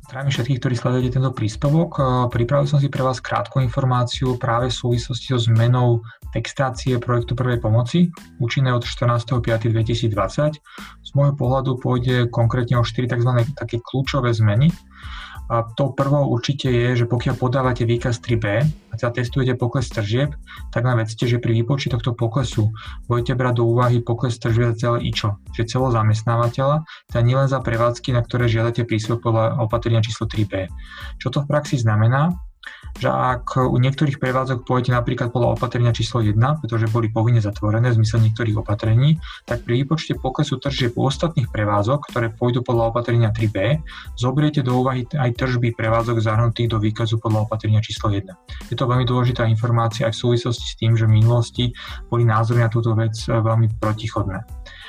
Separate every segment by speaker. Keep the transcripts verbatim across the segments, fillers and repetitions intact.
Speaker 1: Zdravím všetkých, ktorí sledujete tento príspevok. Pripravil som si pre vás krátku informáciu práve v súvislosti so zmenou textácie projektu prvej pomoci, účinné od štrnásteho piateho dvetisícdvadsať. Z môjho pohľadu pôjde konkrétne o štyri tzv. Také kľúčové zmeny. A to prvo určite je, že pokiaľ podávate výkaz tri bé a teda testujete pokles tržieb, tak len vedzte, že pri výpočte tohto poklesu budete brať do úvahy pokles tržieb za celé IČO, že celého zamestnávateľa, teda nielen za prevádzky, na ktoré žiadate príspevok podľa opatrenia číslo tri bé. Čo to v praxi znamená? Že ak u niektorých prevádzok pôjdete napríklad podľa opatrenia číslo jeden, pretože boli povinne zatvorené v zmysle niektorých opatrení, tak pri výpočte poklesu tržieb u ostatných prevádzok, ktoré pôjdu podľa opatrenia tri bé, zoberiete do úvahy aj tržby prevádzok zahrnutých do výkazu podľa opatrenia číslo jeden. Je to veľmi dôležitá informácia aj v súvislosti s tým, že v minulosti boli názory na túto vec veľmi protichodné.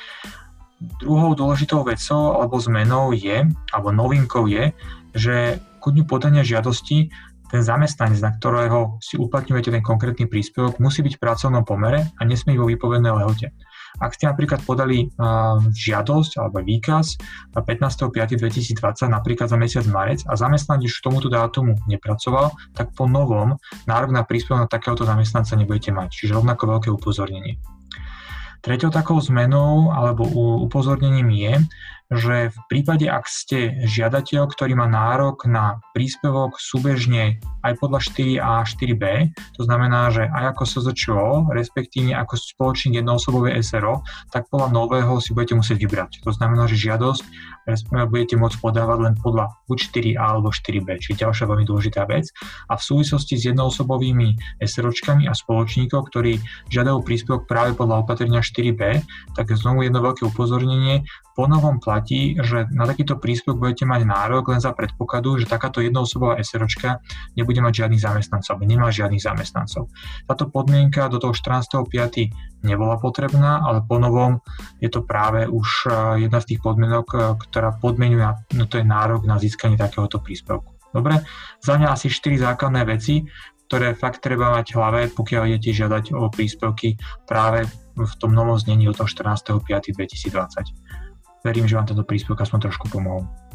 Speaker 1: Druhou dôležitou vecou alebo zmenou je, alebo novinkou je, že ku dňu podania žiadosti ten zamestnanec, na ktorého si uplatňujete ten konkrétny príspevok, musí byť v pracovnom pomere a nesmie byť vo výpovednej lehote. Ak ste napríklad podali uh, žiadosť alebo výkaz pätnásteho piateho dvetisícdvadsať, napríklad za mesiac marec a zamestnanec už k tomuto dátumu nepracoval, tak po novom nárok na príspevok na takéhoto zamestnanca nebudete mať. Čiže rovnako veľké upozornenie. Treťou takou zmenou alebo upozornením je, že v prípade, ak ste žiadateľ, ktorý má nárok na príspevok súbežne aj podľa štyri á a štyri bé, to znamená, že aj ako es zet č o, respektíve ako spoločník jednoosobové es er o, tak podľa nového si budete musieť vybrať. To znamená, že žiadosť budete môcť podávať len podľa buď štyri á alebo štyri bé, čiže ďalšia veľmi dôležitá vec. A v súvislosti s jednoosobovými SROčkami a spoločníkov, ktorí žiadajú príspevok práve podľa opatrenia štyri bé, tak znovu jedno veľké upozornenie. Po novom platí, že na takýto príspevok budete mať nárok len za predpokladu, že takáto jednoosobová SROčka nebude mať žiadnych zamestnancov, nemá žiadnych zamestnancov. Táto podmienka do toho štrnásteho piateho nebola potrebná, ale po novom je to práve už jedna z tých podmienok, ktorá podmienuje, no to je nárok na získanie takéhoto príspevku. Dobre, za mňa asi štyri základné veci, ktoré fakt treba mať v hlave, pokiaľ idete žiadať o príspevky práve v tom novom znení od toho štrnásteho piateho dvetisícdvadsať. Verím, že vám tento príspevok aspoň trošku pomohol.